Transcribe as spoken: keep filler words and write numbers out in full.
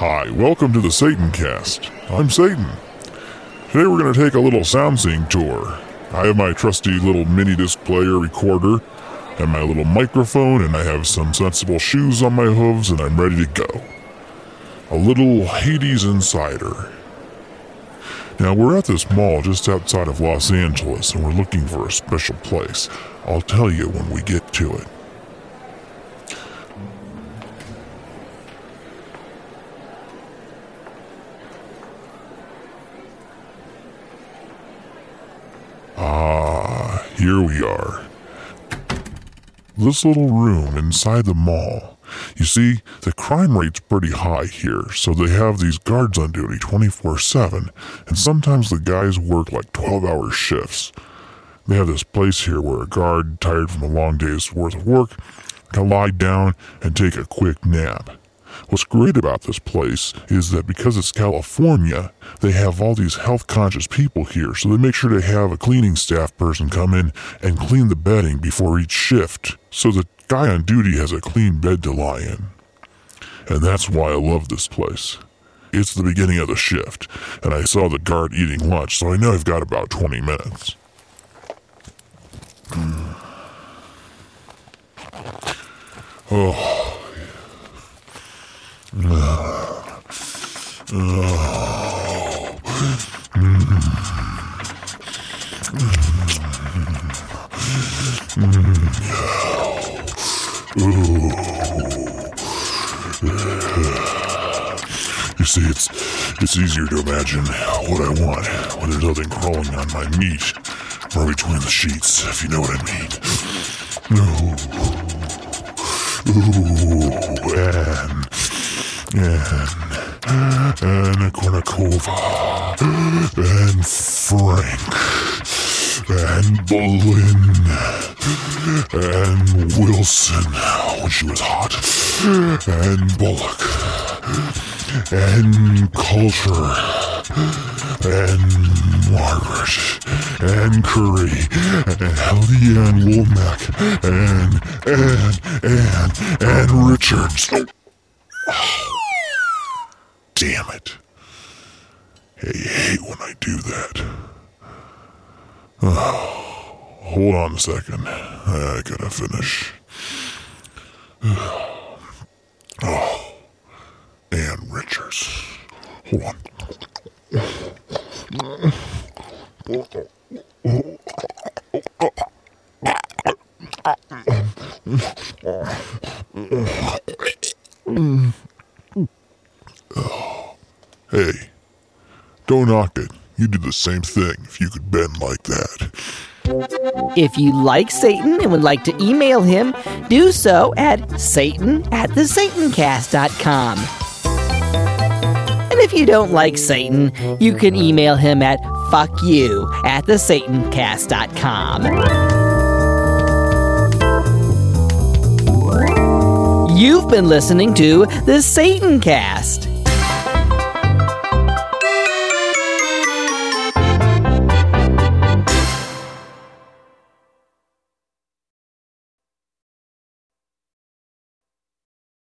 Hi, welcome to the Satan Cast. I'm Satan. Today we're going to take a little sound seeing tour. I have my trusty little mini disc player recorder and my little microphone, and I have some sensible shoes on my hooves, and I'm ready to go. A little Hades Insider. Now we're at this mall just outside of Los Angeles, and we're looking for a special place. I'll tell you when we get to it. Ah, here we are. This little room inside the mall. You see, the crime rate's pretty high here, so they have these guards on duty twenty-four seven, and sometimes the guys work like twelve-hour shifts. They have this place here where a guard, tired from a long day's worth of work, can lie down and take a quick nap. What's great about this place is that because it's California, they have all these health-conscious people here, so they make sure to have a cleaning staff person come in and clean the bedding before each shift, so the guy on duty has a clean bed to lie in. And that's why I love this place. It's the beginning of the shift, and I saw the guard eating lunch, so I know I've got about twenty minutes. Mm. Oh. Uh, oh. Mm. Mm. Ooh. You see, it's it's easier to imagine what I want when there's nothing crawling on my meat or between the sheets, if you know what I mean. Ooh. Ooh, and and and Kournikova, and Frank, and Boleyn, and Wilson when she was hot, and Bullock, and Coulter, and Margaret, and Curry, and Leanne Womack, and, and, and, and Richards. Oh. Damn it. I hate when I do that. Oh, hold on a second. I gotta finish. Oh, Ann Richards. Hold on. Hey, don't knock it. You'd do the same thing if you could bend like that. If you like Satan and would like to email him, do so at satan at the satan cast dot com. And if you don't like Satan, you can email him at fuckyou at the satan cast dot com. You've been listening to the Satan Cast.